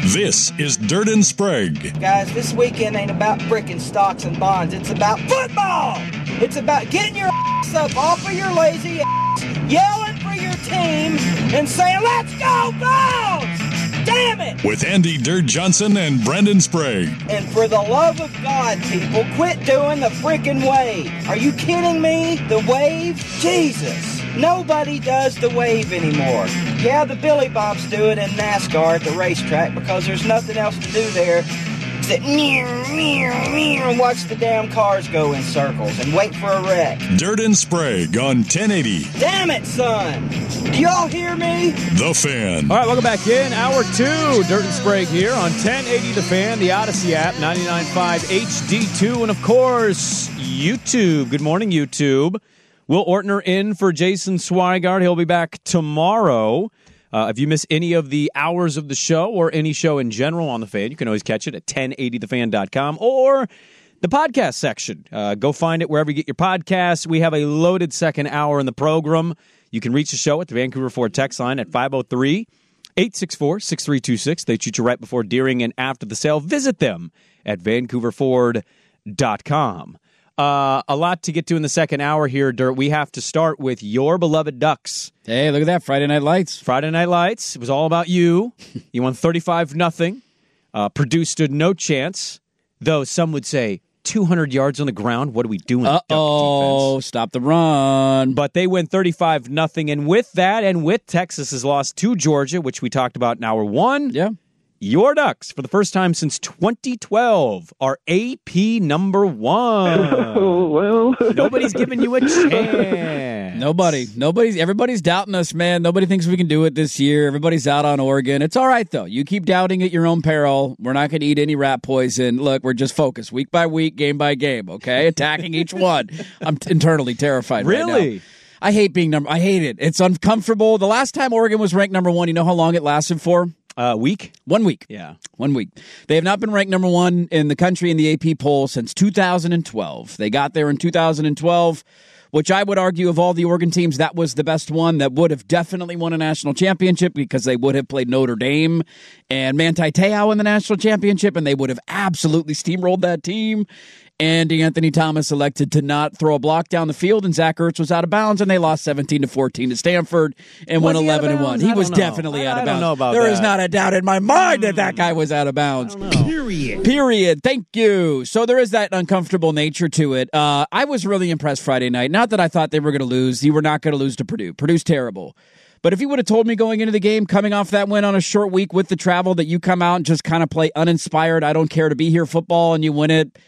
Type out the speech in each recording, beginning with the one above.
This is Dirt and Sprague. Guys, this weekend ain't about frickin' stocks and bonds. It's about football. It's about getting your ass up off of your lazy ass, yelling for your team, and saying, let's go, Vols! Damn it! With Andy Dirt Johnson and Brendan Sprague. And for the love of God, people, quit doing the frickin' wave. Are you kidding me? The wave? Jesus. Nobody does the wave anymore. Yeah, the Billy Bobs do it in NASCAR at the racetrack because there's nothing else to do there except and watch the damn cars go in circles and wait for a wreck. Dirt and Sprague on 1080. Damn it, son! Do y'all hear me? The Fan. All right, welcome back in. Hour 2, Dirt and Sprague here on 1080 The Fan, the Odyssey app, 99.5 HD2, and of course, YouTube. Good morning, YouTube. Will Ortner in for Jason Swigart. He'll be back tomorrow. If you miss any of the hours of the show or any show in general on The Fan, you can always catch it at 1080thefan.com or the podcast section. Go find it wherever you get your podcasts. We have a loaded second hour in the program. You can reach the show at the Vancouver Ford text line at 503-864-6326. They shoot you right before, during, and after the sale. Visit them at vancouverford.com. A lot to get to in the second hour here, Dirt. We have to start with your beloved Ducks. Hey, look at that. Friday Night Lights. Friday Night Lights. It was all about you. You won 35-0. Purdue stood no chance, though some would say 200 yards on the ground. What are we doing? Uh-oh, stop the run. But they win 35-0, and with that, and with Texas's loss to Georgia, which we talked about in hour 1, yeah, your Ducks, for the first time since 2012, are AP number 1. Well, Nobody's giving you a chance. Everybody's doubting us, man. Nobody thinks we can do it this year. Everybody's out on Oregon. It's all right, though. You keep doubting at your own peril. We're not going to eat any rat poison. Look, we're just focused week by week, game by game, okay? Attacking each one. I'm internally terrified right now. Really? I hate being I hate it. It's uncomfortable. The last time Oregon was ranked number 1, you know how long it lasted for? Week? 1 week. Yeah. 1 week. They have not been ranked number 1 in the country in the AP poll since 2012. They got there in 2012, which I would argue of all the Oregon teams, that was the best one that would have definitely won a national championship because they would have played Notre Dame and Manti Te'o in the national championship, and they would have absolutely steamrolled that team. And Anthony Thomas elected to not throw a block down the field, and Zach Ertz was out of bounds, and they lost 17-14 to Stanford and won 11-1. He was definitely out of bounds. I don't know about There that. is not a doubt in my mind that guy was out of bounds. Period. Thank you. So there is that uncomfortable nature to it. I was really impressed Friday night. Not that I thought they were going to lose. You were not going to lose to Purdue. Purdue's terrible. But if you would have told me going into the game, coming off that win on a short week with the travel, that you come out and just kind of play uninspired, I don't care to be here football, and you win it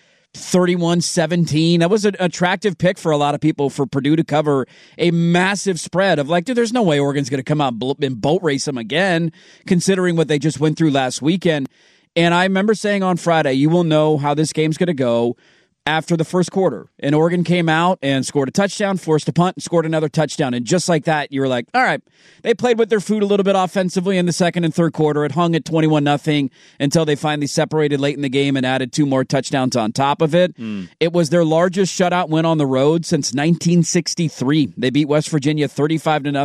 31-17. That was an attractive pick for a lot of people for Purdue to cover a massive spread of like, dude, there's no way Oregon's going to come out and boat race them again, considering what they just went through last weekend. And I remember saying on Friday, you will know how this game's going to go after the first quarter. And Oregon came out and scored a touchdown, forced a punt, and scored another touchdown. And just like that, you were like, all right, they played with their food a little bit offensively in the second and third quarter. It hung at 21-0 until they finally separated late in the game and added 2 more touchdowns on top of it. It was their largest shutout win on the road since 1963. They beat West Virginia 35-0 in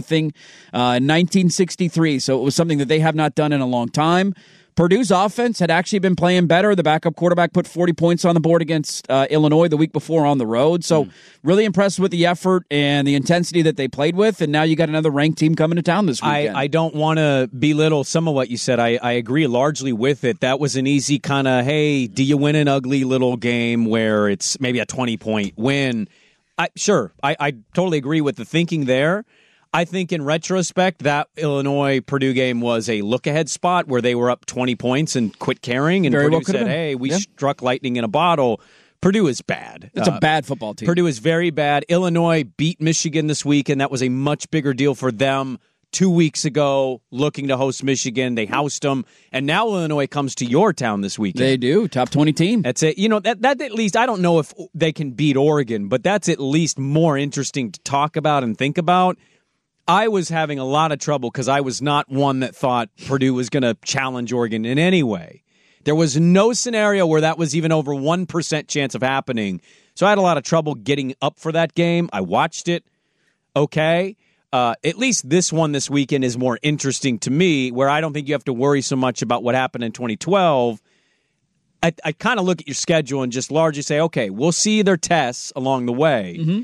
1963. So it was something that they have not done in a long time. Purdue's offense had actually been playing better. The backup quarterback put 40 points on the board against Illinois the week before on the road. So really impressed with the effort and the intensity that they played with. And now you got another ranked team coming to town this weekend. I don't want to belittle some of what you said. I agree largely with it. That was an easy kind of, hey, do you win an ugly little game where it's maybe a 20-point win? I totally agree with the thinking there. I think in retrospect, that Illinois-Purdue game was a look-ahead spot where they were up 20 points and quit caring, and Very Purdue well said, hey, we struck lightning in a bottle. Purdue is bad. It's a bad football team. Purdue is very bad. Illinois beat Michigan this week, and that was a much bigger deal for them 2 weeks ago, looking to host Michigan. They housed them, and now Illinois comes to your town this weekend. They do. Top 20 team. That's it. You know, that at least, I don't know if they can beat Oregon, but that's at least more interesting to talk about and think about. I was having a lot of trouble because I was not one that thought Purdue was going to challenge Oregon in any way. There was no scenario where that was even over 1% chance of happening. So I had a lot of trouble getting up for that game. I watched it. Okay. at least this one this weekend is more interesting to me, where I don't think you have to worry so much about what happened in 2012. I kind of look at your schedule and just largely say, okay, we'll see their tests along the way. Mm-hmm.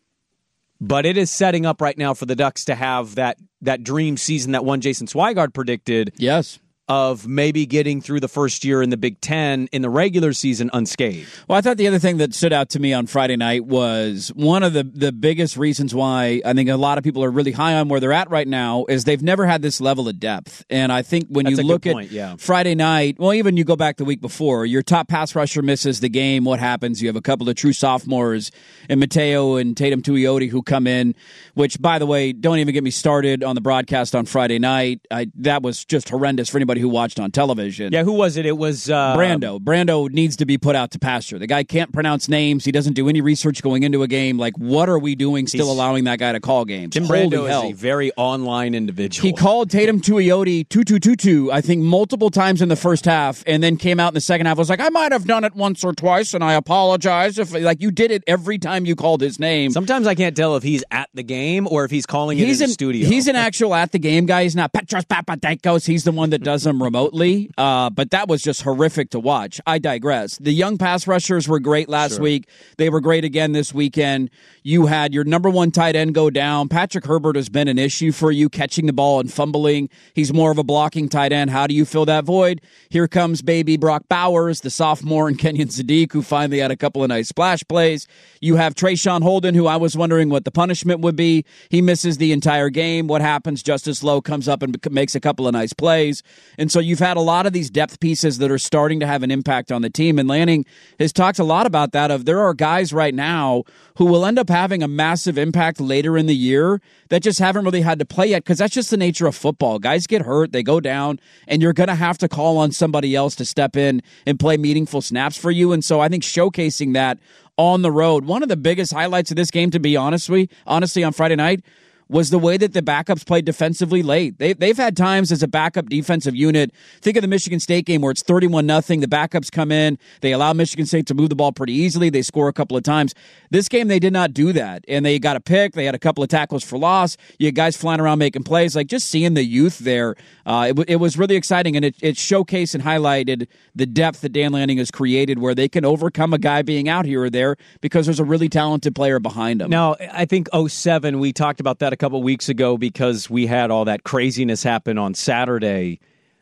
But it is setting up right now for the Ducks to have that dream season that one Jason Swigard predicted. Yes. Of maybe getting through the first year in the Big Ten in the regular season unscathed. Well, I thought the other thing that stood out to me on Friday night was one of the biggest reasons why I think a lot of people are really high on where they're at right now is they've never had this level of depth. And I think when you look at Friday night, well, even you go back the week before, your top pass rusher misses the game. What happens? You have a couple of true sophomores in Mateo and Tatum Tuioti who come in, which, by the way, don't even get me started on the broadcast on Friday night. That was just horrendous for anybody who watched on television. Yeah, who was it? It was Brando. Brando needs to be put out to pasture. The guy can't pronounce names. He doesn't do any research going into a game. Like, what are we doing still allowing that guy to call games? Tim Brando is a very online individual. He called Tatum Tuioti 2-2-2-2, I think, multiple times in the first half, and then came out in the second half. Was like, I might have done it once or twice, and I apologize if you did it every time you called his name. Sometimes I can't tell if he's at the game or if he's calling it in the studio. He's an actual at the game guy. He's not Petros Papadakos. He's the one that does them remotely, but that was just horrific to watch. I digress. The young pass rushers were great last week. They were great again this weekend. You had your number one tight end go down. Patrick Herbert has been an issue for you, catching the ball and fumbling. He's more of a blocking tight end. How do you fill that void? Here comes baby Brock Bowers, the sophomore, and Kenyon Sadiq, who finally had a couple of nice splash plays. You have Trayshawn Holden, who I was wondering what the punishment would be. He misses the entire game. What happens? Justice Lowe comes up and makes a couple of nice plays. And so you've had a lot of these depth pieces that are starting to have an impact on the team. And Lanning has talked a lot about that, of there are guys right now who will end up having a massive impact later in the year that just haven't really had to play yet, because that's just the nature of football. Guys get hurt, they go down, and you're going to have to call on somebody else to step in and play meaningful snaps for you. And so I think showcasing that on the road, one of the biggest highlights of this game, to be honestly on Friday night, was the way that the backups played defensively late. They've had times as a backup defensive unit. Think of the Michigan State game where it's 31-0. The backups come in. They allow Michigan State to move the ball pretty easily. They score a couple of times. This game, they did not do that. And they got a pick. They had a couple of tackles for loss. You had guys flying around making plays. Like, just seeing the youth there, it was really exciting. And it showcased and highlighted the depth that Dan Lanning has created, where they can overcome a guy being out here or there because there's a really talented player behind him. Now, I think 07, we talked about that a couple weeks ago because we had all that craziness happen on Saturday.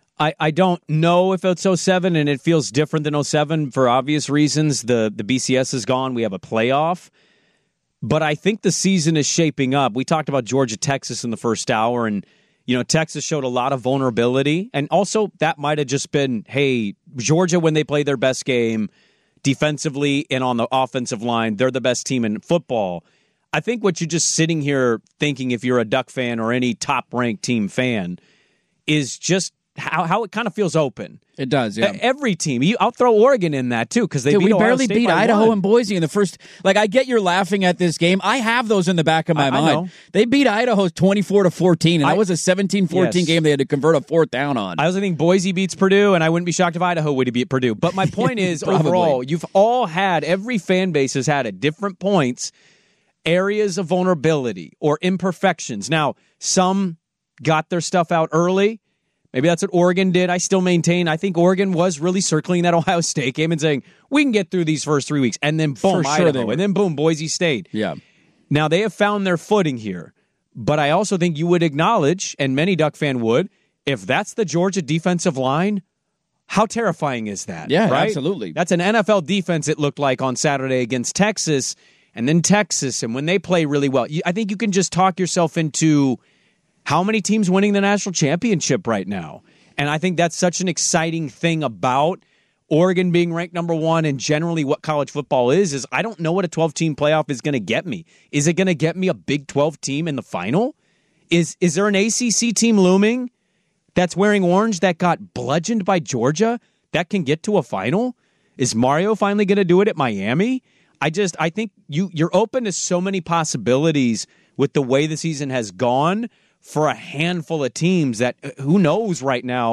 I don't know if it's 07, and it feels different than 07 for obvious reasons. The BCS is gone. We have a playoff. But I think the season is shaping up. We talked about Georgia, Texas in the first hour, and Texas showed a lot of vulnerability. And also, that might have just been, hey, Georgia, when they play their best game defensively and on the offensive line, they're the best team in football. I think what you're just sitting here thinking, if you're a Duck fan or any top-ranked team fan, is just how it kind of feels open. It does, yeah. Every team. I'll throw Oregon in that, too, because we barely beat Idaho and Boise in the first. Like, I get you're laughing at this game. I have those in the back of my mind. Know. They beat Idaho 24-14, and that was a 17-14 game they had to convert a fourth down on. I also think Boise beats Purdue, and I wouldn't be shocked if Idaho would beat Purdue. But my point is, overall, every fan base has had at different points areas of vulnerability or imperfections. Now, some got their stuff out early. Maybe that's what Oregon did. I still maintain, I think Oregon was really circling that Ohio State game and saying, we can get through these first 3 weeks. And then boom, Idaho. And then boom, Boise State. Yeah. Now, they have found their footing here. But I also think you would acknowledge, and many Duck fan would, if that's the Georgia defensive line, how terrifying is that? Yeah, right? Absolutely. That's an NFL defense, it looked like, on Saturday against Texas. And then Texas, and when they play really well, I think you can just talk yourself into how many teams winning the national championship right now. And I think that's such an exciting thing about Oregon being ranked number one and generally what college football is I don't know what a 12-team playoff is going to get me. Is it going to get me a Big 12 team in the final? Is there an ACC team looming that's wearing orange that got bludgeoned by Georgia that can get to a final? Is Mario finally going to do it at Miami? I think you're open to so many possibilities with the way the season has gone for a handful of teams that who knows right now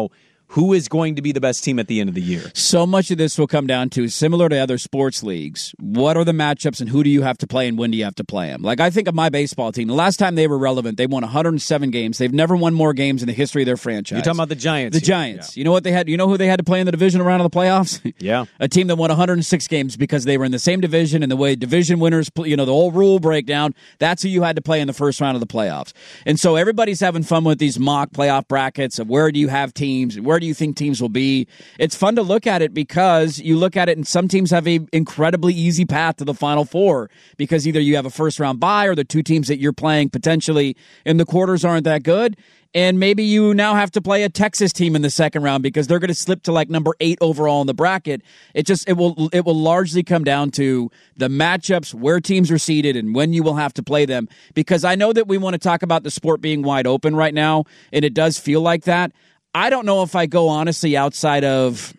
who is going to be the best team at the end of the year. So much of this will come down to, similar to other sports leagues, what are the matchups and who do you have to play and when do you have to play them? Like, I think of my baseball team. The last time they were relevant, they won 107 games. They've never won more games in the history of their franchise. You're talking about the Giants. The Giants. Yeah. You know what they had? You know who they had to play in the divisional round of the playoffs? Yeah. A team that won 106 games because they were in the same division, and the way division winners, the whole rule breakdown, that's who you had to play in the first round of the playoffs. And so everybody's having fun with these mock playoff brackets of where do you have teams and where do you think teams will be. It's fun to look at it because you look at it and some teams have an incredibly easy path to the Final Four because either you have a first-round bye or the two teams that you're playing potentially in the quarters aren't that good. And maybe you now have to play a Texas team in the second round because they're going to slip to like number 8 overall in the bracket. It will largely come down to the matchups, where teams are seated, and when you will have to play them. Because I know that we want to talk about the sport being wide open right now, and it does feel like that. I don't know if I go honestly outside of,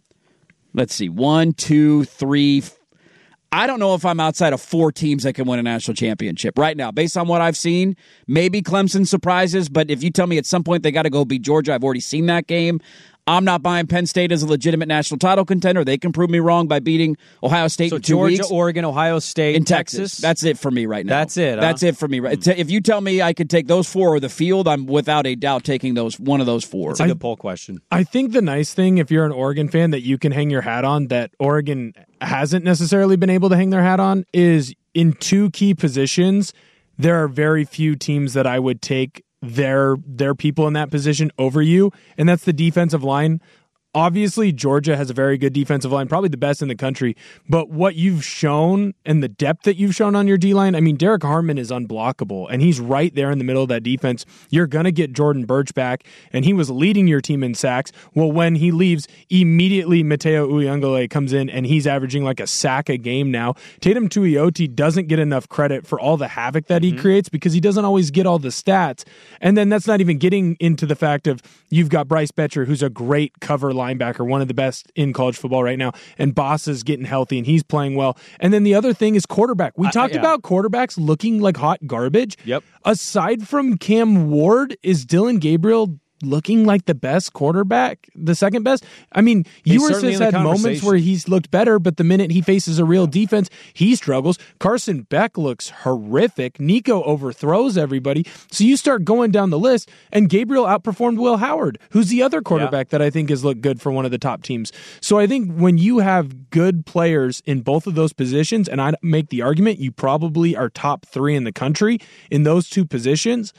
let's see, 1, 2, 3. I don't know if I'm outside of 4 teams that can win a national championship right now. Based on what I've seen, maybe Clemson surprises, but if you tell me at some point they got to go beat Georgia, I've already seen that game. I'm not buying Penn State as a legitimate national title contender. They can prove me wrong by beating Ohio State in 2 Georgia, weeks. Oregon, Ohio State, and Texas. That's it for me right now. That's it. That's it for me. If you tell me I could take those 4 or the field, I'm without a doubt taking one of those 4. It's a good poll question. I think the nice thing, if you're an Oregon fan, that you can hang your hat on that Oregon hasn't necessarily been able to hang their hat on is in 2 key positions. There are very few teams that I would take their people in that position over you, and that's the defensive line. Obviously, Georgia has a very good defensive line, probably the best in the country. But what you've shown and the depth that you've shown on your D-line, I mean, Derek Harmon is unblockable, and he's right there in the middle of that defense. You're going to get Jordan Birch back, and he was leading your team in sacks. Well, when he leaves, immediately Mateo Uyunglele comes in, and he's averaging like a sack a game now. Tatum Tuioti doesn't get enough credit for all the havoc that he creates because he doesn't always get all the stats. And then that's not even getting into the fact of you've got Bryce Betcher, who's a great cover linebacker, one of the best in college football right now, and Boss is getting healthy and he's playing well. And then the other thing is quarterback. We talked about quarterbacks looking like hot garbage. Yep. Aside from Cam Ward, is Dylan Gabriel looking like the best quarterback, the second best? I mean, Ewers has had moments where he's looked better, but the minute he faces a real defense, he struggles. Carson Beck looks horrific. Nico overthrows everybody. So you start going down the list, and Gabriel outperformed Will Howard, who's the other quarterback that I think has looked good for one of the top teams. So I think when you have good players in both of those positions, and I make the argument you probably are top 3 in the country in those 2 positions,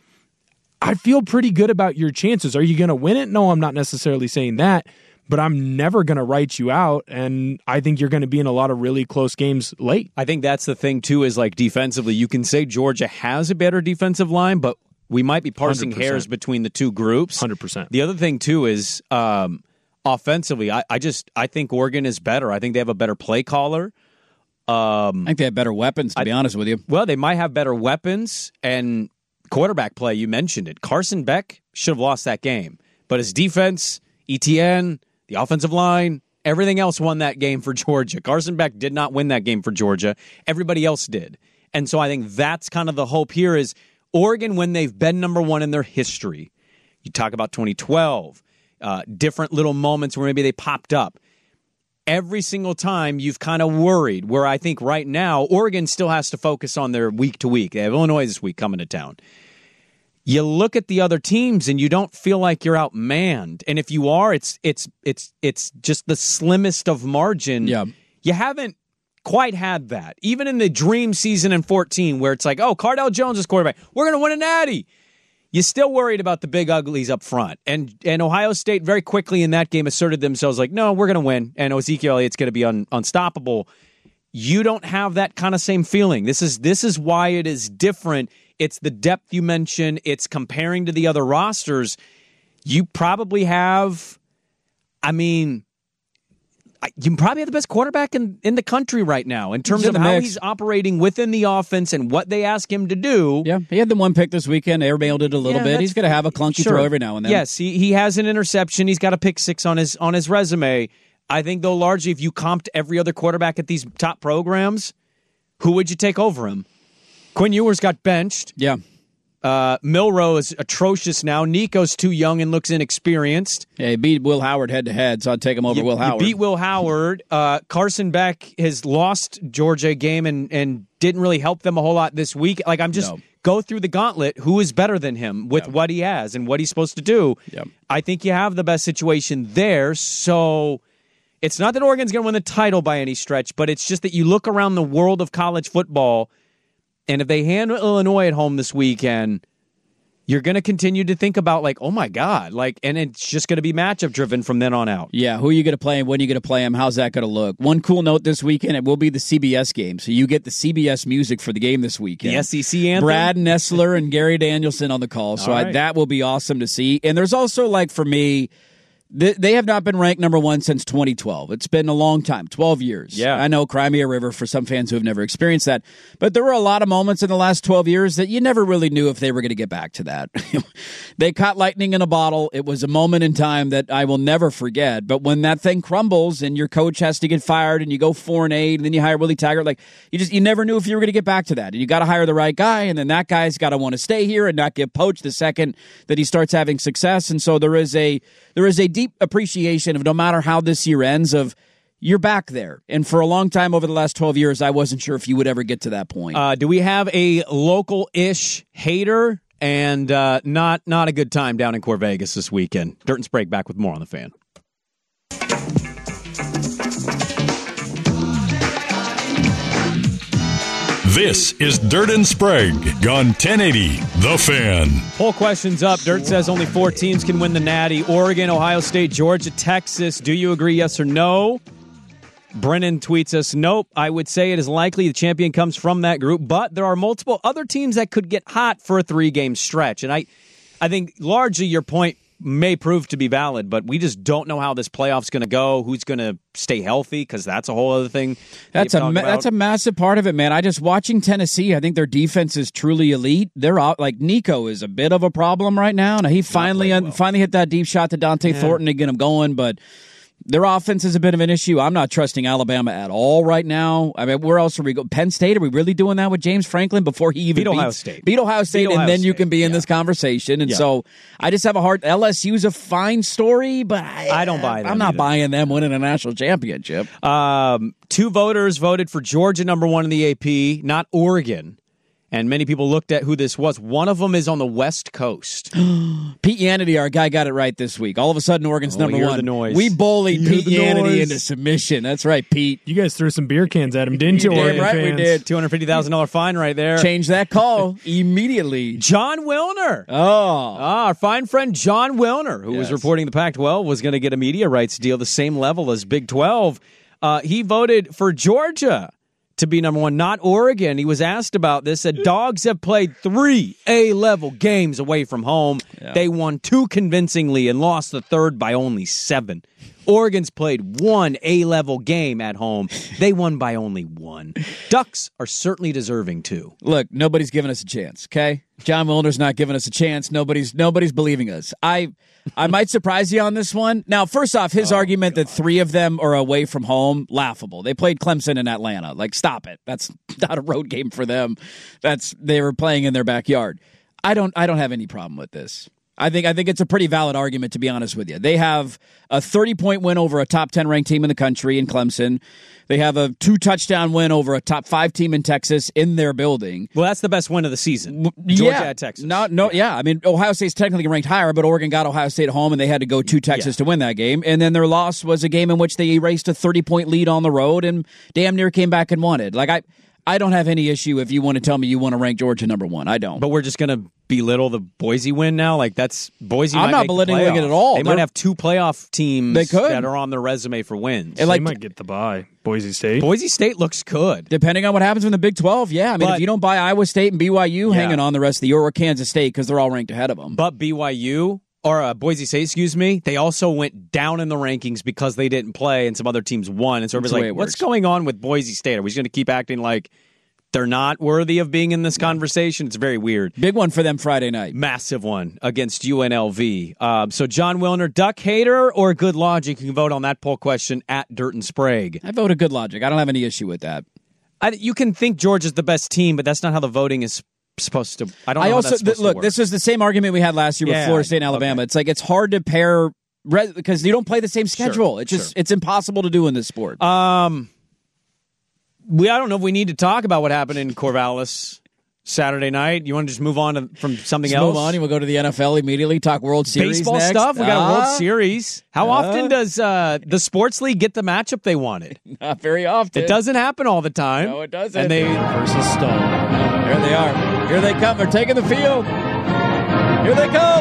I feel pretty good about your chances. Are you going to win it? No, I'm not necessarily saying that, but I'm never going to write you out, and I think you're going to be in a lot of really close games late. I think that's the thing, too, is like defensively, you can say Georgia has a better defensive line, but we might be parsing 100%. Hairs between the 2 groups. 100%. The other thing, too, is offensively, I think Oregon is better. I think they have a better play caller. I think they have better weapons, to be honest with you. Well, they might have better weapons, and quarterback play, you mentioned it. Carson Beck should have lost that game. But his defense, ETN, the offensive line, everything else won that game for Georgia. Carson Beck did not win that game for Georgia. Everybody else did. And so I think that's kind of the hope here is Oregon, when they've been number 1 in their history, you talk about 2012, different little moments where maybe they popped up. Every single time you've kind of worried, where I think right now Oregon still has to focus on their week to week. They have Illinois this week coming to town. You look at the other teams and you don't feel like you're outmanned. And if you are, it's just the slimmest of margin. Yeah. You haven't quite had that. Even in the dream season in 14 where it's like, oh, Cardale Jones is quarterback. We're going to win a natty. You're still worried about the big uglies up front. And Ohio State very quickly in that game asserted themselves like, no, we're going to win. And Ezekiel Elliott's going to be unstoppable. You don't have that kind of same feeling. This is why it is different. It's the depth you mentioned. It's comparing to the other rosters. You probably have, you probably have the best quarterback in the country right now in terms of how he's operating within the offense and what they ask him to do. Yeah, he had the one pick this weekend, airmailed it a little bit. He's going to have a clunky throw every now and then. Yes, he has an interception. He's got a pick 6 on his resume. I think, though, largely if you comped every other quarterback at these top programs, who would you take over him? Quinn Ewers got benched. Yeah. Milroe is atrocious now. Nico's too young and looks inexperienced. Yeah, he beat Will Howard head-to-head, so I'd take him over Will Howard. Beat Will Howard. Carson Beck has lost Georgia game and didn't really help them a whole lot this week. Like, I'm just go through the gauntlet. Who is better than him with what he has and what he's supposed to do? Yep. I think you have the best situation there. So it's not that Oregon's going to win the title by any stretch, but it's just that you look around the world of college football, and if they handle Illinois at home this weekend, you're going to continue to think about, like, oh, my God. Like, and it's just going to be matchup driven from then on out. Yeah, who are you going to play and when are you going to play him? How's that going to look? One cool note this weekend, it will be the CBS game. So you get the CBS music for the game this weekend. The SEC anthem? Brad Nessler and Gary Danielson on the call. So that will be awesome to see. And there's also, like, for me, they have not been ranked number one since 2012. It's been a long time, 12 years. Yeah. I know Crimea River for some fans who have never experienced that. But there were a lot of moments in the last 12 years that you never really knew if they were going to get back to that. They caught lightning in a bottle. It was a moment in time that I will never forget. But when that thing crumbles and your coach has to get fired and you go 4-8 and then you hire Willie Taggart, like you never knew if you were going to get back to that. And you got to hire the right guy, and then that guy's got to want to stay here and not get poached the second that he starts having success. And so there is a deep appreciation of, no matter how this year ends, of you're back there. And for a long time over the last 12 years, I wasn't sure if you would ever get to that point. Do we have a local-ish hater and not a good time down in Corvegas this weekend? Dirt and Sprague back with more on The Fan. This is Dirt and Sprague on 1080 The Fan. Poll questions up. Dirt says only 4 teams can win the Natty. Oregon, Ohio State, Georgia, Texas. Do you agree, yes or no? Brennan tweets us, nope. I would say it is likely the champion comes from that group, but there are multiple other teams that could get hot for a 3-game stretch. And I think largely your point may prove to be valid, but we just don't know how this playoff's going to go, who's going to stay healthy, because that's a whole other thing. That's a massive part of it, man. I just watching Tennessee, I think their defense is truly elite. They're out, like, Nico is a bit of a problem right now. Now he finally hit that deep shot to Dante Thornton to get him going, but their offense is a bit of an issue. I'm not trusting Alabama at all right now. I mean, where else are we going? Penn State, are we really doing that with James Franklin before he even beat Ohio State? Beat Ohio State, and then you can be in this convemission. And so I just have a hard. LSU's a fine story, but I don't buy them. I'm not buying them winning a national championship. 2 voters voted for Georgia number 1 in the AP, not Oregon. And many people looked at who this was. One of them is on the West Coast. Pete Yannity, our guy, got it right this week. All of a sudden, Oregon's number 1. The noise. We bullied Pete Yannity into submission. That's right, Pete. You guys threw some beer cans at him, didn't you, Oregon right, fans? we did. $250,000 fine right there. Change that call immediately. John Wilner. Our fine friend John Wilner, who was reporting the Pac-12 was going to get a media rights deal the same level as Big 12. He voted for Georgia to be number 1, not Oregon. He was asked about this. Said Dogs have played 3 A-level games away from home. Yeah. They won 2 convincingly and lost the 3rd by only 7. Oregon's played 1 A-level game at home. They won by only 1. Ducks are certainly deserving, too. Look, nobody's giving us a chance, okay? John Wilner's not giving us a chance. Nobody's believing us. I might surprise you on this one. Now, first off, his argument that 3 of them are away from home, laughable. They played Clemson in Atlanta. Like, stop it. That's not a road game for them. They were playing in their backyard. I don't have any problem with this. I think it's a pretty valid argument, to be honest with you. They have a 30-point win over a top 10 ranked team in the country in Clemson. They have a 2-touchdown win over a top 5 team in Texas in their building. Well, that's the best win of the season. Georgia at Texas. I mean, Ohio State's technically ranked higher, but Oregon got Ohio State at home, and they had to go to Texas to win that game. And then their loss was a game in which they erased a 30-point lead on the road and damn near came back and won it. Like, I don't have any issue if you want to tell me you want to rank Georgia number 1. I don't. But we're just going to belittle the Boise win now? Like, that's Boise. I'm not belittling it at all. They might have 2 playoff teams that are on their resume for wins. They might get the bye. Boise State. Boise State looks good. Depending on what happens in the Big 12, yeah. I mean, if you don't buy Iowa State and BYU hanging on the rest of the year, or Kansas State, because they're all ranked ahead of them. But BYU, or Boise State, they also went down in the rankings because they didn't play and some other teams won. And so everybody's like, what's going on with Boise State? Are we just going to keep acting like they're not worthy of being in this conversation? It's very weird. Big one for them Friday night. Massive one against UNLV. So John Wilner, Duck hater or good logic? You can vote on that poll question at Dirt and Sprague. I voted good logic. I don't have any issue with that. You can think Georgia's the best team, but that's not how the voting is supposed to. I don't know. I how also that's supposed to look. work. This is the same argument we had last year with Florida State and Alabama. Okay. It's like it's hard to pair because you don't play the same schedule. It's impossible to do in this sport. I don't know if we need to talk about what happened in Corvallis Saturday night. You want to just move on from something else? Move on. You will go to the NFL immediately. Talk World Series. Baseball next. stuff. We got a World Series. How often does the sports league get the matchup they wanted? Not very often. It doesn't happen all the time. No, it doesn't. And they Versus Stone. There they are. Here they come. They're taking the field. Here they come.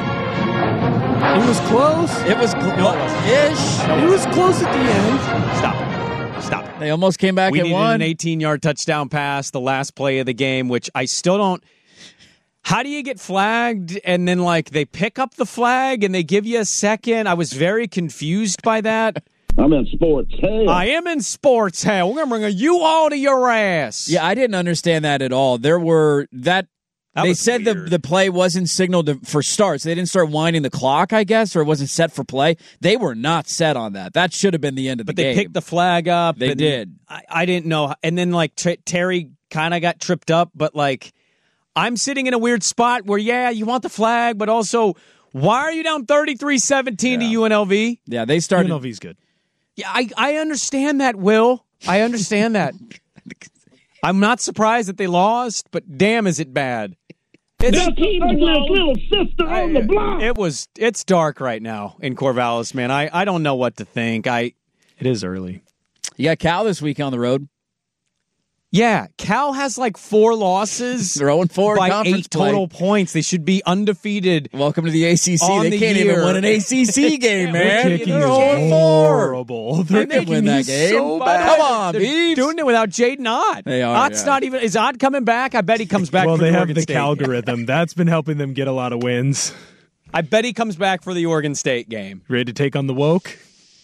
It was close. It was ish. It was close at the end. Stop it. They almost came back We and needed won. an 18-yard touchdown pass, the last play of the game, which I still don't. How do you get flagged and then they pick up the flag and they give you a second? I was very confused by that. I'm in sports hell. I am in sports hell. We're going to bring a U-Haul to your ass. Yeah, I didn't understand that at all. There were they was said weird. the play wasn't signaled for starts. They didn't start winding the clock, I guess, or it wasn't set for play. They were not set on that. That should have been the end of the game. But they picked the flag up. They did. I didn't know. And then Terry kind of got tripped up, but I'm sitting in a weird spot where, you want the flag, but also, why are you down 33-17 to UNLV? Yeah, they started. UNLV's good. Yeah, I understand that, Will. I understand that. I'm not surprised that they lost, but damn, is it bad. That's the ugliest little sister on the block. It's dark right now in Corvallis, man. I don't know what to think. It is early. You got Cal this week on the road. Yeah, Cal has 4 losses. They're 0-4 by conference 8 total points. They should be undefeated. Welcome to the ACC. On They the can't year. even win an ACC game, man. Their kicking They're is 0-4. horrible. Their They can win kicking that is game. so But bad. come on, They're Beavs. doing it without Jaden Ott. They are, Ott's yeah. not even. Is Ott coming back? I bet he comes back. Well, for they the have Oregon the State. algorithm. That's been helping them get a lot of wins. I bet he comes back for the Oregon State game. Ready to take on the woke?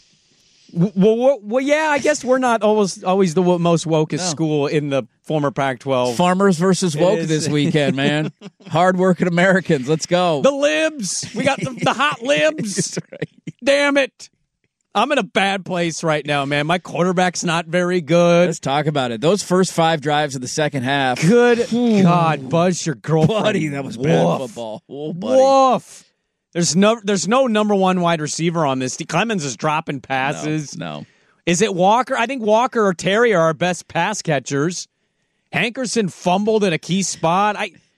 Well, yeah. I guess we're not always the most wokest school in the former Pac-12. Farmers versus woke is. this weekend, man. Hard-working Americans. Let's go. The libs. We got the hot libs. That's right. Damn it. I'm in a bad place right now, man. My quarterback's not very good. Let's talk about it. Those first 5 drives of the second half. Good God, Buzz, your girlfriend. Buddy, that was bad Woof. football. Oh, buddy. Woof. There's no number one wide receiver on this. Clemens is dropping passes. No. Is it Walker? I think Walker or Terry are our best pass catchers. Hankerson fumbled at a key spot.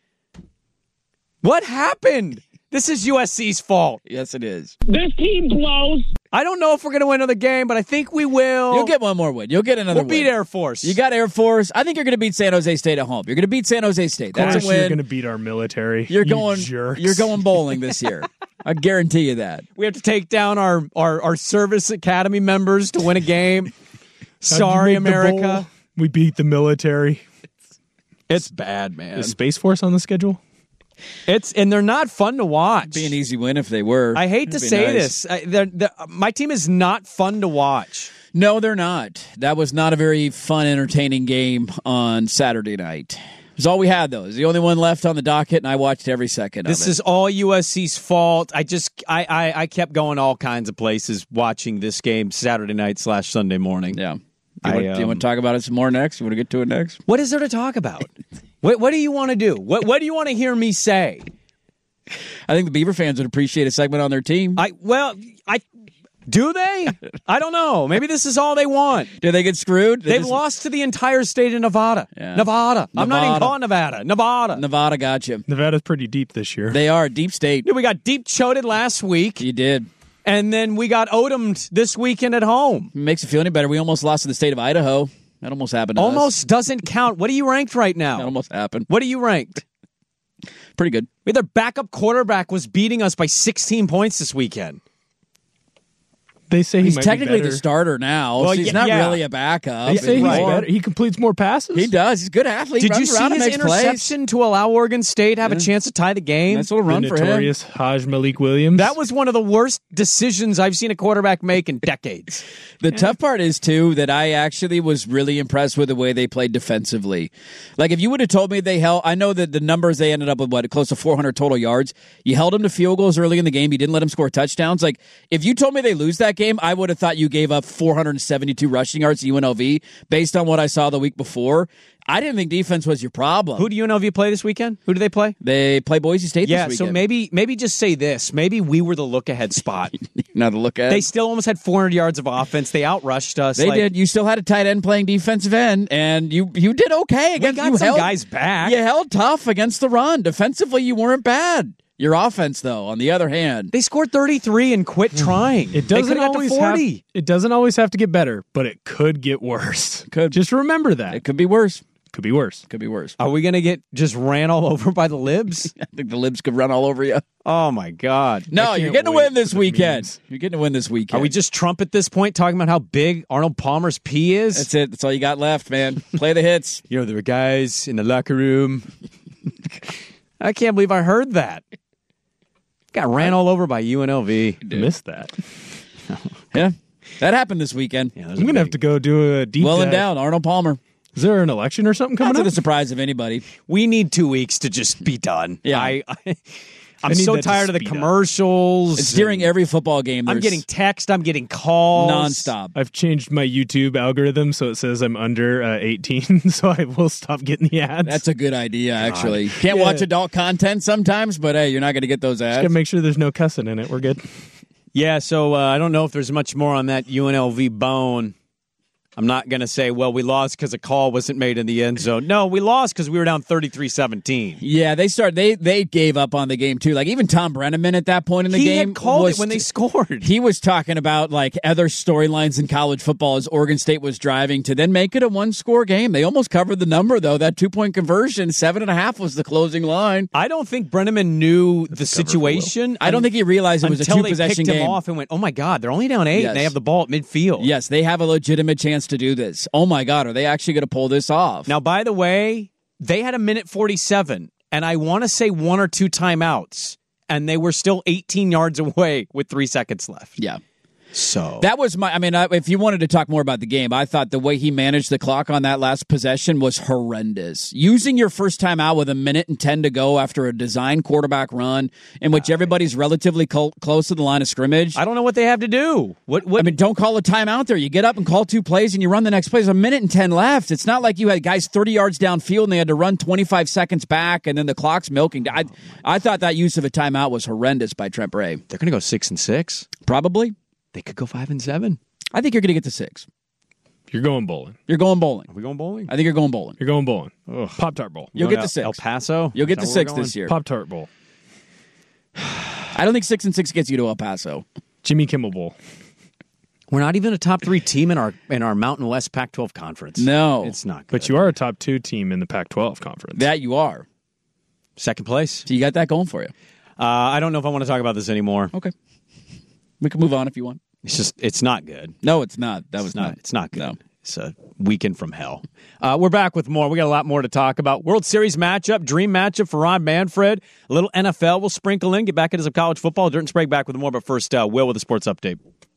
What happened? This is USC's fault. Yes, it is. This team blows. I don't know if we're going to win another game, but I think we will. You'll get one more win. You'll get another We'll beat win. Air Force. You got Air Force. I think you're going to beat San Jose State at home. You're going to beat San Jose State. That's Of a course you're win. going to beat our military. You're you going. jerks. You're going bowling this year. I guarantee you that. We have to take down our service academy members to win a game. How'd you Sorry, make the America. bowl? We beat the military. It's bad, man. Is Space Force on the schedule? And they're not fun to watch. Be an easy win if they were. I hate to It'd be say nice. this. My team is not fun to watch. No, they're not. That was not a very fun, entertaining game on Saturday night. It was all we had, though. It was the only one left on the docket, and I watched every second This of it. is all USC's fault. I kept going all kinds of places watching this game Saturday night / Sunday morning. Yeah. Do you want to talk about it some more next? You want to get to it next? What is there to talk about? What do you want to do? What do you want to hear me say? I think the Beaver fans would appreciate a segment on their team. Do they? I don't know. Maybe this is all they want. Did they get screwed? They've lost to the entire state of Nevada. Yeah. Nevada. I'm not even Nevada. calling Nevada. Nevada. Nevada got you. Nevada's pretty deep this year. They are deep state. We got deep choated last week, You did. and then we got Odom'd this weekend at home. Makes you feel any better. We almost lost to the state of Idaho. That almost happened to us. Almost doesn't count. What are you ranked right That now? almost happened. What are you ranked? Pretty good. Their backup quarterback was beating us by 16 points this weekend. They say he He's might technically be better. the starter now. Well, so he's yeah, not yeah. really a backup. They say he's Right. better. He completes more passes. He does. He's a good athlete. Did you Runs see around and his makes plays. interception to allow Oregon State to have a chance to tie the game? Nice little The run for him. notorious Haj Malik Williams. That was one of the worst decisions I've seen a quarterback make in decades. The tough part is, too, that I actually was really impressed with the way they played defensively. Like, if you would have told me they held, I know that the numbers they ended up with, close to 400 total yards. You held them to field goals early in the game. You didn't let them score touchdowns. Like, if you told me they lose that game, game, I would have thought you gave up 472 rushing yards to UNLV based on what I saw the week before. I didn't think defense was your problem. Who do UNLV play this weekend? Who do they play? They play Boise State this weekend. So maybe just say this. Maybe we were the look-ahead spot. Not the look-ahead. They still almost had 400 yards of offense. They outrushed us. They did. You still had a tight end playing defensive end, and you did okay against. We got some guys back. You held tough against the run. Defensively, you weren't bad. Your offense, though, on the other hand, they scored 33 and quit trying. It doesn't always have to get better, but it could get worse. Just remember that. It could be worse. Could be worse. Could be worse. Are we going to get just ran all over by the Libs? I think the Libs could run all over you. Oh, my God. No, you're getting to win this weekend. You're getting to win this weekend. Are we just Trump at this point talking about how big Arnold Palmer's pee is? That's it. That's all you got left, man. Play the hits. There were guys in the locker room. I can't believe I heard that. Got ran all over by UNLV. Missed that. Yeah, that happened this weekend. Yeah, I'm going to have to go do a deep dive. Well and down, Arnold Palmer. Is there an election or something coming Not up? to the surprise of anybody. We need 2 weeks to just be done. Yeah. I'm so tired of the commercials. It's during every football game. I'm getting text. I'm getting calls. Nonstop. I've changed my YouTube algorithm so it says I'm under 18, so I will stop getting the ads. That's a good idea, actually. Can't watch adult content sometimes, but hey, you're not going to get those ads. Just got to make sure there's no cussing in it. We're good. Yeah, so I don't know if there's much more on that UNLV bone. I'm not going to say, well, we lost because a call wasn't made in the end zone. No, we lost because we were down 33-17. Yeah, they gave up on the game, too. Like, even Tom Brenneman at that point in the game. He had called it when they scored. He was talking about, like, other storylines in college football as Oregon State was driving to then make it a one-score game. They almost covered the number, though. That 2-point conversion, 7.5 was the closing line. I don't think Brenneman knew the situation. I don't think he realized it was a two-possession game. Until they picked him off and went, oh, my God, they're only down 8, and they have the ball at midfield. Yes, they have a legitimate chance to do this. Oh my God, are they actually going to pull this off? Now, by the way, they had a minute 47, and I want to say 1 or 2 timeouts, and they were still 18 yards away with 3 seconds left. Yeah. So that was if you wanted to talk more about the game, I thought the way he managed the clock on that last possession was horrendous. Using your first time out with 1:10 to go after a design quarterback run in which everybody's relatively close to the line of scrimmage. I don't know what they have to do. What? Don't call a timeout there. You get up and call 2 plays and you run the next play. There's 1:10 left. It's not like you had guys 30 yards downfield and they had to run 25 seconds back and then the clock's milking. I thought that use of a timeout was horrendous by Trent Bray. They're going to go 6-6. Probably. They could go 5-7. I think you're going to get to 6. You're going bowling. You're going bowling. Are we going bowling? I think you're going bowling. You're going bowling. Pop-Tart Bowl. You'll get to 6. El Paso? You'll get to 6 this year. Pop-Tart Bowl. I don't think 6-6 gets you to El Paso. Jimmy Kimmel Bowl. We're not even a top 3 team in our Mountain West Pac-12 conference. No. It's not good. But you are a top 2 team in the Pac-12 conference. That you are. Second place. So you got that going for you. I don't know if I want to talk about this anymore. Okay. We can move on if you want. It's not good. No, it's not. It's not good. No. It's a weekend from hell. We're back with more. We got a lot more to talk about. World Series matchup, dream matchup for Ron Manfred. A little NFL we'll sprinkle in. Get back into some college football. Dirt and Sprague back with more. But first, Will with the sports update.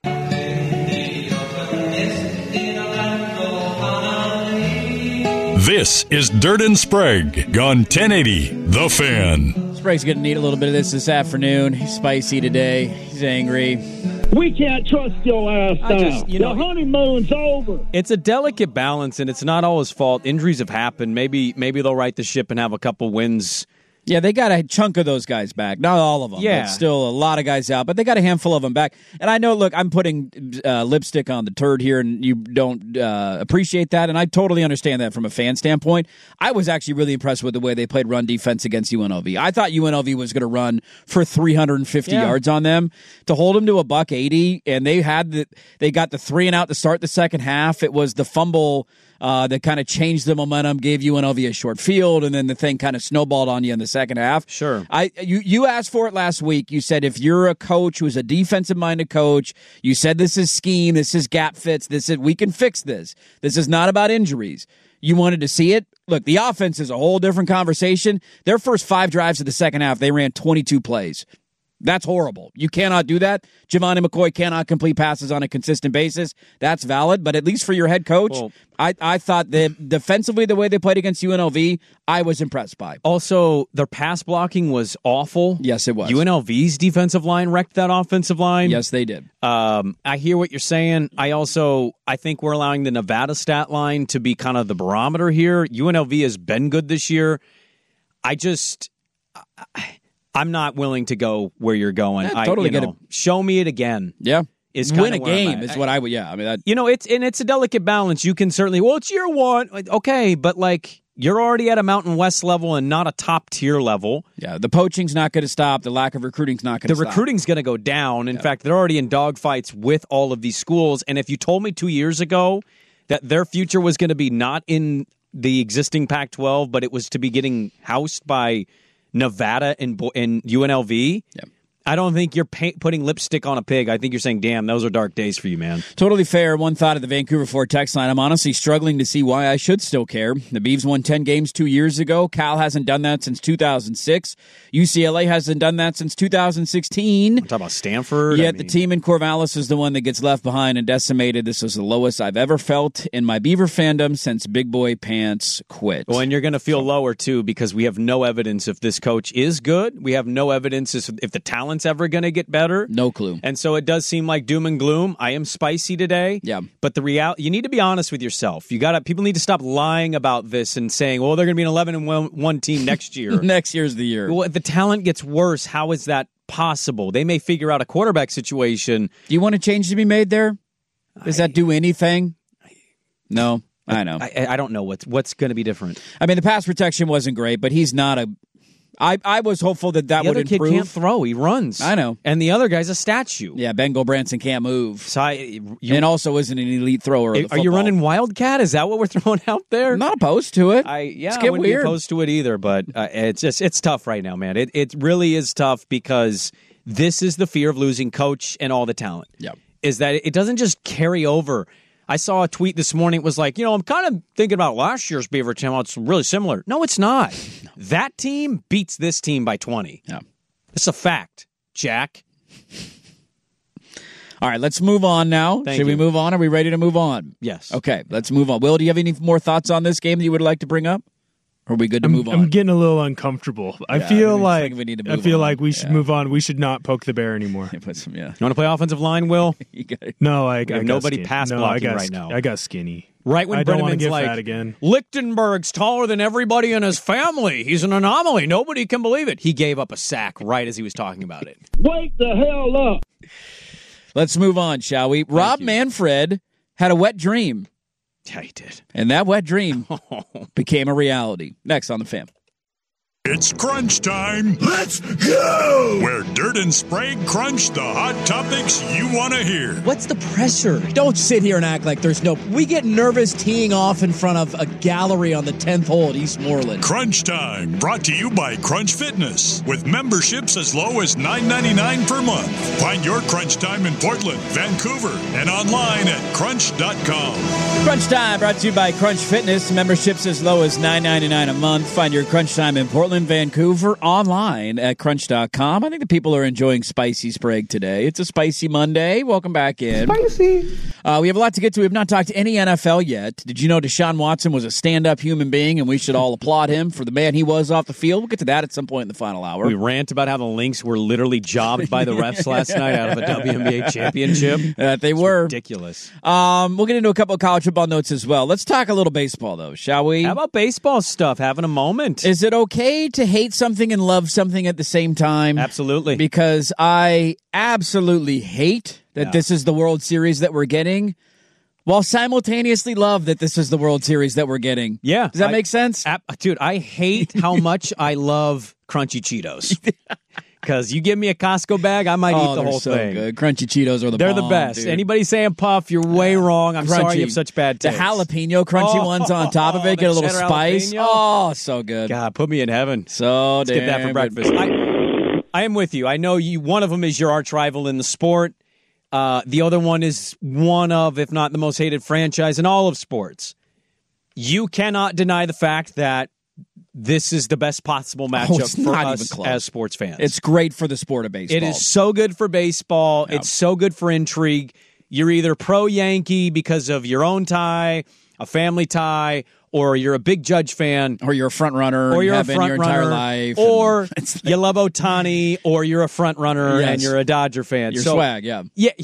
This is Dirt and Sprague on 1080 The Fan. Sprague's going to need a little bit of this afternoon. He's spicy today. He's angry. We can't trust your ass now. The honeymoon's over. It's a delicate balance, and it's not all his fault. Injuries have happened. Maybe they'll right the ship and have a couple wins. Yeah, they got a chunk of those guys back. Not all of them. Yeah. But still a lot of guys out. But they got a handful of them back. And I know, look, I'm putting lipstick on the turd here, and you don't appreciate that. And I totally understand that from a fan standpoint. I was actually really impressed with the way they played run defense against UNLV. I thought UNLV was going to run for 350 yards on them. To hold them to $180, and they got the 3 and out to start the second half. It was the fumble that kind of changed the momentum, gave UNLV a short field, and then the thing kind of snowballed on you in the second half. Sure. You asked for it last week. You said if you're a coach who's a defensive-minded coach, you said this is scheme, this is gap fits, we can fix this. This is not about injuries. You wanted to see it? Look, the offense is a whole different conversation. Their first 5 drives of the second half, they ran 22 plays. That's horrible. You cannot do that. Giovanni McCoy cannot complete passes on a consistent basis. That's valid, but at least for your head coach, I thought that defensively, the way they played against UNLV, I was impressed by. Also, their pass blocking was awful. Yes, it was. UNLV's defensive line wrecked that offensive line. Yes, they did. I hear what you're saying. I think we're allowing the Nevada stat line to be kind of the barometer here. UNLV has been good this year. I'm not willing to go where you're going. Totally get it. Show me it again. Yeah. Win a game is what I would. Yeah, I mean, it's a delicate balance. You can certainly. Well, it's year one. Okay, but you're already at a Mountain West level and not a top tier level. Yeah, the poaching's not going to stop. The lack of recruiting's not going to stop. The recruiting's going to go down. In fact, they're already in dogfights with all of these schools. And if you told me 2 years ago that their future was going to be not in the existing Pac-12, but it was to be getting housed by Nevada and UNLV, I don't think you're putting lipstick on a pig. I think you're saying, damn, those are dark days for you, man. Totally fair. One thought at the Vancouver Ford text line. I'm honestly struggling to see why I should still care. The Beavs won 10 games 2 years ago. Cal hasn't done that since 2006. UCLA hasn't done that since 2016. Talk about Stanford. Yet the team in Corvallis is the one that gets left behind and decimated. This is the lowest I've ever felt in my Beaver fandom since Big Boy Pants quit. Well, and you're going to feel lower, too, because we have no evidence if this coach is good. We have no evidence if the talent's ever going to get better. No clue. And so it does seem like doom and gloom. I am spicy today. Yeah. But the reality, you need to be honest with yourself. People need to stop lying about this and saying, well, they're going to be an 11-1 team next year. Next year's the year. Well, if the talent gets worse, how is that possible? They may figure out a quarterback situation. Do you want a change to be made there? Does that do anything? No. I know. I don't know what's going to be different. I mean, the pass protection wasn't great, but he's not a... I was hopeful that would improve. The other kid can't throw. He runs. I know. And the other guy's a statue. Yeah, Ben Gulbranson can't move. So and also isn't an elite thrower of the football. Are you running Wildcat? Is that what we're throwing out there? I'm not opposed to it. I wouldn't be opposed to it either, but it's tough right now, man. It really is tough because this is the fear of losing coach and all the talent. Yeah. Is that it doesn't just carry over. I saw a tweet this morning. It was like, I'm kind of thinking about last year's Beaver team. It's really similar. No, it's not. No. That team beats this team by 20. Yeah. It's a fact, Jack. All right, let's move on now. Should we move on? Are we ready to move on? Yes. Okay, let's move on. Will, do you have any more thoughts on this game that you would like to bring up? Or are we good to move on? I'm getting a little uncomfortable. I feel like we need to move on. We should move on. We should not poke the bear anymore. You want to play offensive line, Will? No, I got nobody skinny. pass blocking right now. I got skinny. Right when I don't want to Brenneman's get like, fat again. Lichtenberg's taller than everybody in his family. He's an anomaly. Nobody can believe it. He gave up a sack right as he was talking about it. Wake the hell up. Let's move on, shall we? Rob Manfred had a wet dream. Yeah, he did. And that wet dream became a reality. Next on The Fan. It's crunch time. Let's go! Where Dirt and Sprague crunch the hot topics you want to hear. What's the pressure? Don't sit here and act like there's no... We get nervous teeing off in front of a gallery on the 10th hole at Eastmoreland. Crunch Time, brought to you by Crunch Fitness, with memberships as low as $9.99 per month. Find your Crunch Time in Portland, Vancouver, and online at crunch.com. Crunch Time, brought to you by Crunch Fitness. Memberships as low as $9.99 a month. Find your Crunch Time in Portland, Vancouver, online at crunch.com. I think the people are enjoying Spicy Sprague today. It's a spicy Monday. Welcome back in. Spicy. We have a lot to get to. We have not talked to any NFL yet. Did you know Deshaun Watson was a stand-up human being, and we should all applaud him for the man he was off the field? We'll get to that at some point in the final hour. We rant about how the Lynx were literally jobbed by the refs last night out of a WNBA championship. They were. Ridiculous. We'll get into a couple of college football notes as well. Let's talk a little baseball, though, shall we? How about baseball stuff? Having a moment. Is it okay to hate something and love something at the same time? Absolutely. Because I absolutely hate that this is the World Series that we're getting, while simultaneously love that this is the World Series that we're getting. Yeah. Does that make sense? Dude, I hate how much I love Crunchy Cheetos. Because you give me a Costco bag, I might eat the whole thing. Good. Crunchy Cheetos are They're bomb, the best. dude. Anybody saying puff, you're way wrong. I'm sorry you have such bad taste. The jalapeno crunchy ones on top of it, get a little spice. Jalapeno. Oh, so good. God, put me in heaven. So Let's get that for breakfast. I am with you. I know you. One of them is your arch rival in the sport. The other one is one of, if not the most hated franchise in all of sports. You cannot deny the fact that this is the best possible matchup for us as sports fans. It's great for the sport of baseball. It is so good for baseball. Yep. It's so good for intrigue. You're either pro-Yankee because of your own tie, a family tie, or you're a big Judge fan, or you're a front runner, or you're a front runner, your entire life, or you love Ohtani, or you're a front runner and you're a Dodger fan. You're swag, yeah.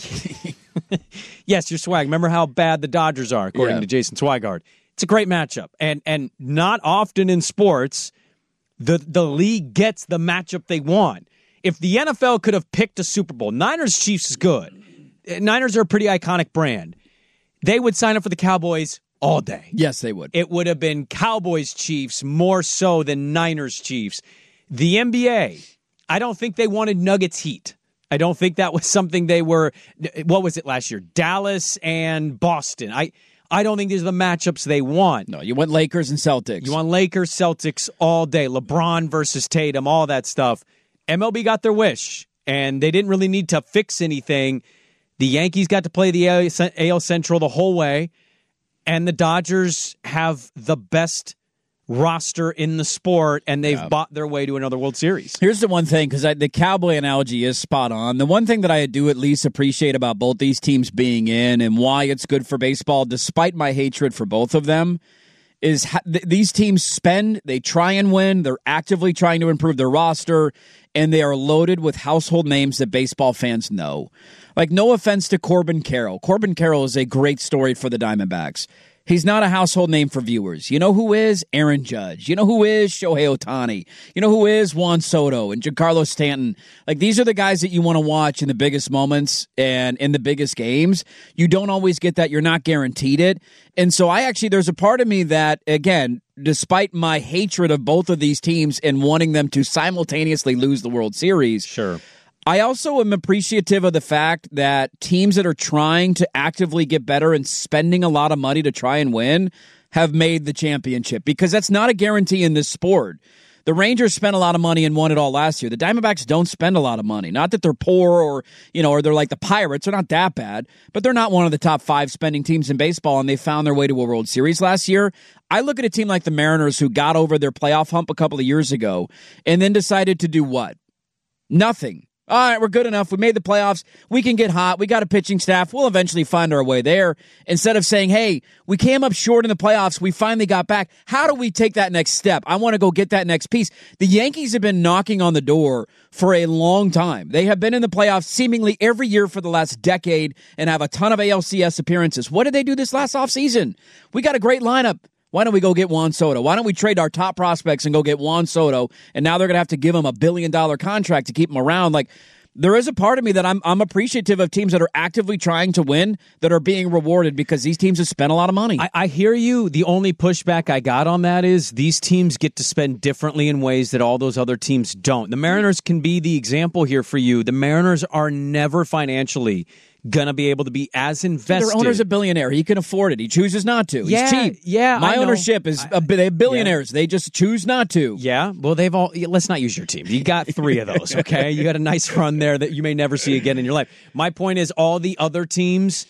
Yes, you're swag. Remember how bad the Dodgers are, according to Jason Swigard. It's a great matchup, and not often in sports, the league gets the matchup they want. If the NFL could have picked a Super Bowl, Niners-Chiefs is good. Niners are a pretty iconic brand. They would sign up for the Cowboys all day. Yes, they would. It would have been Cowboys-Chiefs more so than Niners-Chiefs. The NBA, I don't think they wanted Nuggets-Heat. I don't think that was something they were. What was it last year? Dallas and Boston. I don't think these are the matchups they want. No, you want Lakers and Celtics. You want Lakers, Celtics all day. LeBron versus Tatum, all that stuff. MLB got their wish, and they didn't really need to fix anything. The Yankees got to play the AL Central the whole way, and the Dodgers have the best roster in the sport, and they've bought their way to another World Series. Here's the one thing, because the Cowboy analogy is spot on. The one thing that I do at least appreciate about both these teams being in and why it's good for baseball, despite my hatred for both of them, is these teams spend, they try and win, they're actively trying to improve their roster, and they are loaded with household names that baseball fans know. Like, no offense to Corbin Carroll. Corbin Carroll is a great story for the Diamondbacks. He's not a household name for viewers. You know who is? Aaron Judge. You know who is? Shohei Ohtani. You know who is? Juan Soto and Giancarlo Stanton. Like, these are the guys that you want to watch in the biggest moments and in the biggest games. You don't always get that. You're not guaranteed it. And so there's a part of me that, again, despite my hatred of both of these teams and wanting them to simultaneously lose the World Series. Sure. I also am appreciative of the fact that teams that are trying to actively get better and spending a lot of money to try and win have made the championship, because that's not a guarantee in this sport. The Rangers spent a lot of money and won it all last year. The Diamondbacks don't spend a lot of money. Not that they're poor or they're like the Pirates. They're not that bad, but they're not one of the top 5 spending teams in baseball, and they found their way to a World Series last year. I look at a team like the Mariners, who got over their playoff hump a couple of years ago and then decided to do what? Nothing. All right, we're good enough. We made the playoffs. We can get hot. We got a pitching staff. We'll eventually find our way there. Instead of saying, hey, we came up short in the playoffs. We finally got back. How do we take that next step? I want to go get that next piece. The Yankees have been knocking on the door for a long time. They have been in the playoffs seemingly every year for the last decade and have a ton of ALCS appearances. What did they do this last offseason? We got a great lineup. Why don't we go get Juan Soto? Why don't we trade our top prospects and go get Juan Soto? And now they're going to have to give him $1 billion contract to keep him around. Like, there is a part of me that I'm appreciative of teams that are actively trying to win, that are being rewarded, because these teams have spent a lot of money. I hear you. The only pushback I got on that is these teams get to spend differently in ways that all those other teams don't. The Mariners can be the example here for you. The Mariners are never financially going to be able to be as invested. Their owner's a billionaire. He can afford it. He chooses not to. He's cheap. Yeah, my ownership is they're billionaires. Yeah. They just choose not to. Yeah. Well, let's not use your team. You got 3 of those, okay? You got a nice run there that you may never see again in your life. My point is, all the other teams,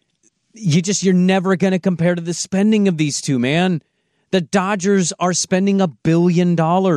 you're never going to compare to the spending of these two, man. The Dodgers are spending $1 billion.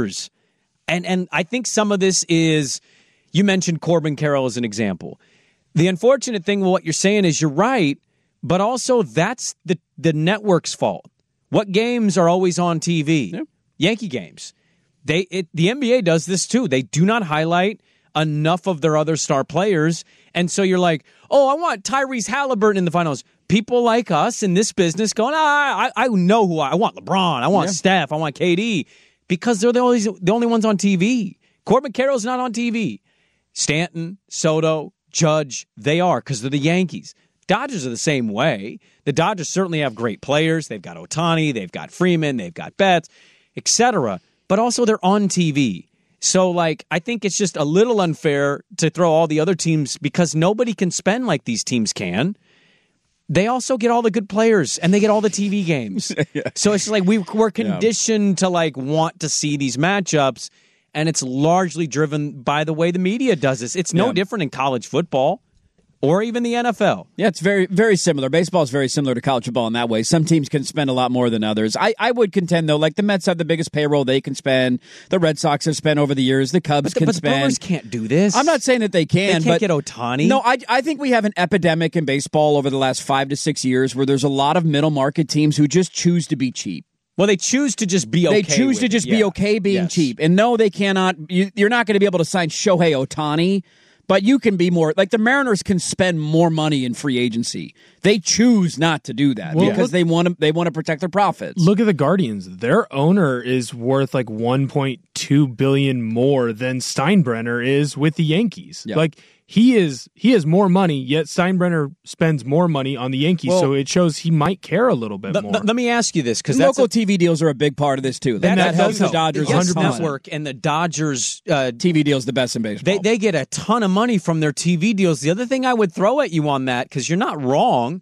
And I think some of this is, you mentioned Corbin Carroll as an example. The unfortunate thing with what you're saying is you're right, but also that's the network's fault. What games are always on TV? Yep. Yankee games. The NBA does this too. They do not highlight enough of their other star players, and so you're like, oh, I want Tyrese Halliburton in the finals. People like us in this business going, I know who I want. LeBron, I want Steph, I want KD, because they're the only ones on TV. Corbin Carroll's not on TV. Stanton, Soto, Judge, they are, because they're the Yankees. Dodgers are the same way. The Dodgers certainly have great players. They've got Ohtani, they've got Freeman, they've got Betts, etc. But also they're on TV. So, I think it's just a little unfair to throw all the other teams, because nobody can spend like these teams can. They also get all the good players, and they get all the TV games. Yeah. So it's like we're conditioned to want to see these matchups. And it's largely driven by the way the media does this. It's no different in college football. or even the NFL. Yeah, it's very, very similar. Baseball is very similar to college football in that way. Some teams can spend a lot more than others. I would contend, though, like the Mets have the biggest payroll they can spend. The Red Sox have spent over the years. The Cubs can but spend. The Brewers can't do this. I'm not saying that they can. They can't get Ohtani. No, I think we have an epidemic in baseball over the last 5 to 6 years where there's a lot of middle market teams who just choose to be cheap. Well, they choose to just be okay. They choose to just be okay being cheap. And no, they cannot. You're not going to be able to sign Shohei Ohtani. But you can be more, like the Mariners can spend more money in free agency. They choose not to do that because they want to protect their profits. Look at the Guardians. Their owner is worth like $1.2 billion more than Steinbrenner is with the Yankees. Yep. Like he has more money, yet Steinbrenner spends more money on the Yankees, so it shows he might care a little bit more. Let me ask you this, because local TV deals are a big part of this too. That helps the Dodgers. The network and the Dodgers TV deal is the best in baseball. They get a ton of money from their TV deals. The other thing I would throw at you on that, because you're not wrong,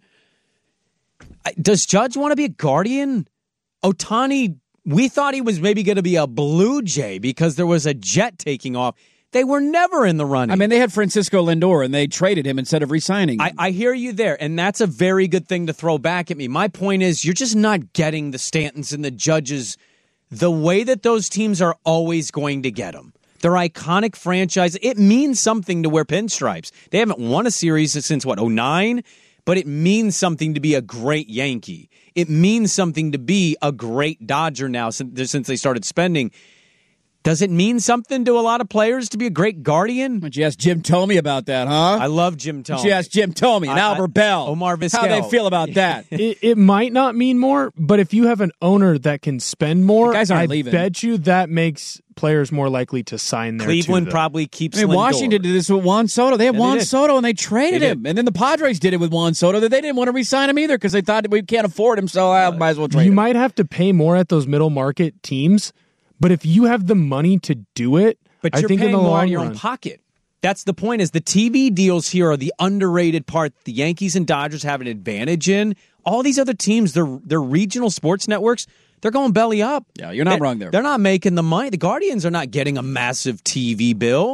does Judge want to be a Guardian? Ohtani, we thought he was maybe going to be a Blue Jay because there was a jet taking off. They were never in the running. I mean, they had Francisco Lindor, and they traded him instead of re-signing him. I hear you there, and that's a very good thing to throw back at me. My point is, you're just not getting the Stantons and the Judges the way that those teams are always going to get them. They're iconic franchise. It means something to wear pinstripes. They haven't won a series since, 2009? But it means something to be a great Yankee. It means something to be a great Dodger now since they started spending. Does it mean something to a lot of players to be a great Guardian? Would you ask Jim Thome about that, huh? I love Jim Thome. Would you ask Jim Thome and Albert Bell? Omar Vizquel. How they feel about that? It might not mean more, but if you have an owner that can spend more, I leaving. bet you that makes players more likely to sign there. Cleveland probably keeps Lindor. Washington did this with Juan Soto. They had Juan Soto, and they traded him. And then the Padres did it with Juan Soto. That they didn't want to re-sign him either because they thought we can't afford him, so I might as well trade him. You might have to pay more at those middle market teams, but if you have the money to do it, but I think paying in the more long out of your run, own pocket. That's the point. Is the TV deals here are the underrated part. The Yankees and Dodgers have an advantage in. All these other teams, they're regional sports networks. They're going belly up. Yeah, you're not wrong there. They're not making the money. The Guardians are not getting a massive TV bill.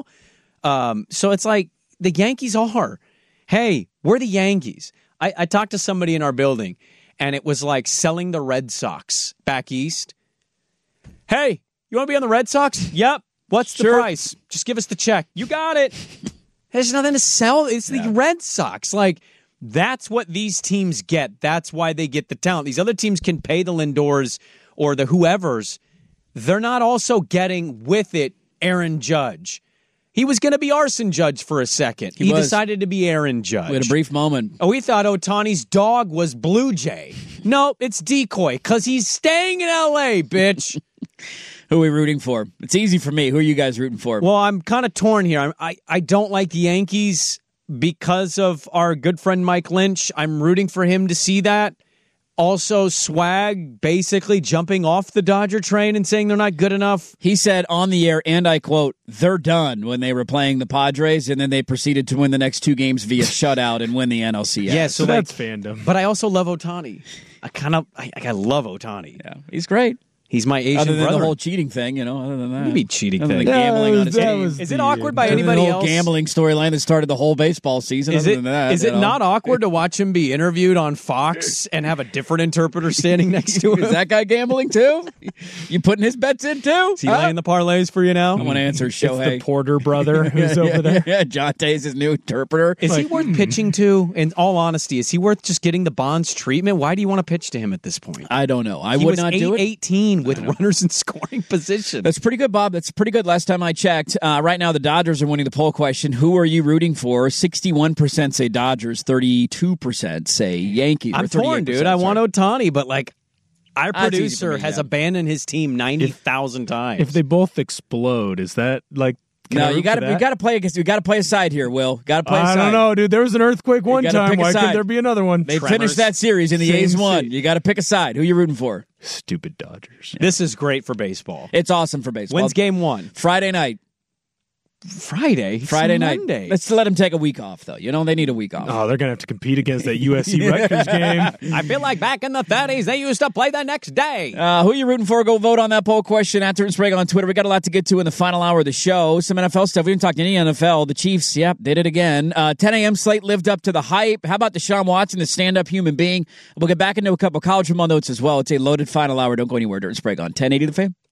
So it's like the Yankees are. Hey, we're the Yankees. I talked to somebody in our building, and it was like selling the Red Sox back east. Hey, you want to be on the Red Sox? Yep. What's the price? Just give us the check. You got it. There's nothing to sell. It's the Red Sox. Like, that's what these teams get. That's why they get the talent. These other teams can pay the Lindors or the whoever's. They're not also getting with it Aaron Judge. He was going to be Arson Judge for a second. He decided to be Aaron Judge. We had a brief moment. Oh, we thought Ohtani's dog was Blue Jay. Nope, it's Decoy, because he's staying in L.A., bitch. Who are we rooting for? It's easy for me. Who are you guys rooting for? Well, I'm kind of torn here. I don't like the Yankees because of our good friend Mike Lynch. I'm rooting for him to see that. Also, Swag basically jumping off the Dodger train and saying they're not good enough. He said on the air, and I quote, "They're done," when they were playing the Padres, and then they proceeded to win the next 2 games via shutout and win the NLCS. Yeah, so that's fandom. But I also love Ohtani. I love Ohtani. Yeah, he's great. He's my Asian other than brother. the whole cheating thing, other than that. Maybe cheating other thing. Than gambling on his team. Is it awkward by anybody the else? whole gambling storyline that started the whole baseball season. Is other than that, is it not awkward to watch him be interviewed on Fox and have a different interpreter standing next to him? Is that guy gambling too? You putting his bets in too? Is he laying the parlays for you now? I want to answer Shohei. It's the Porter brother who's over there. Yeah, Jonte's his new interpreter. Is he worth pitching to? In all honesty, is he worth just getting the Bonds treatment? Why do you want to pitch to him at this point? I don't know. I would not do it. 18 with runners in scoring position. That's pretty good, Bob. That's pretty good last time I checked. Right now, the Dodgers are winning the poll question. Who are you rooting for? 61% say Dodgers, 32% say Yankees. I'm torn, dude. I want Ohtani, but our producer has abandoned his team 90,000 times. If they both explode, is that no, you got to play against. You got to play a side here, Will. Got to play a side. I don't know, dude. There was an earthquake one time. Why could there be another one? They finished that series and the A's won. You got to pick a side. Who you rooting for? Stupid Dodgers. This is great for baseball. It's awesome for baseball. When's game 1? Friday night. Friday night. Monday. Let's let them take a week off, though. They need a week off. Oh, they're going to have to compete against that USC Rutgers game. I feel like back in the 30s, they used to play the next day. Who are you rooting for? Go vote on that poll question at Dirt and Sprague on Twitter. We got a lot to get to in the final hour of the show. Some NFL stuff. We didn't talk any NFL. The Chiefs, did it again. 10 a.m. slate lived up to the hype. How about Deshaun Watson, the stand-up human being? We'll get back into a couple college football notes as well. It's a loaded final hour. Don't go anywhere. Dirt and Sprague on 1080 The Fan.